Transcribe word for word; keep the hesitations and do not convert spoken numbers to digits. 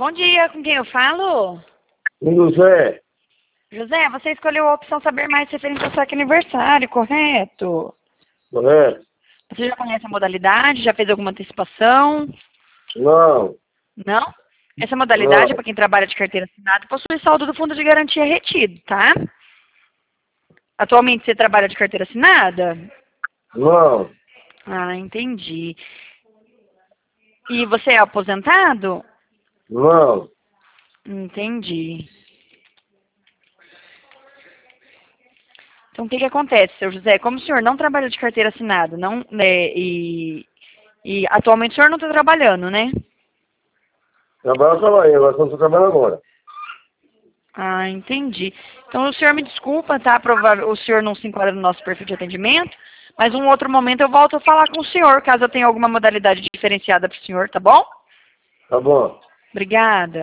Bom dia, com quem eu falo? Com José. José, você escolheu a opção saber mais referente ao seu aniversário, correto? Correto? Você já conhece a modalidade? Já fez alguma antecipação? Não. Não? Essa modalidade Não. é para quem trabalha de carteira assinada e possui saldo do fundo de garantia retido, tá? Atualmente você trabalha de carteira assinada? Não. Ah, entendi. E você é aposentado? Não. Entendi. Então, o que que acontece, seu José? Como o senhor não trabalha de carteira assinada, não, né, e, e atualmente o senhor não está trabalhando, né? Trabalho, eu trabalhei, agora só estou trabalhando agora. Ah, entendi. Então, o senhor me desculpa, tá? Provável, o senhor não se enquadra no nosso perfil de atendimento, mas um outro momento eu volto a falar com o senhor, caso eu tenha alguma modalidade diferenciada para o senhor, tá bom? Tá bom. Obrigada.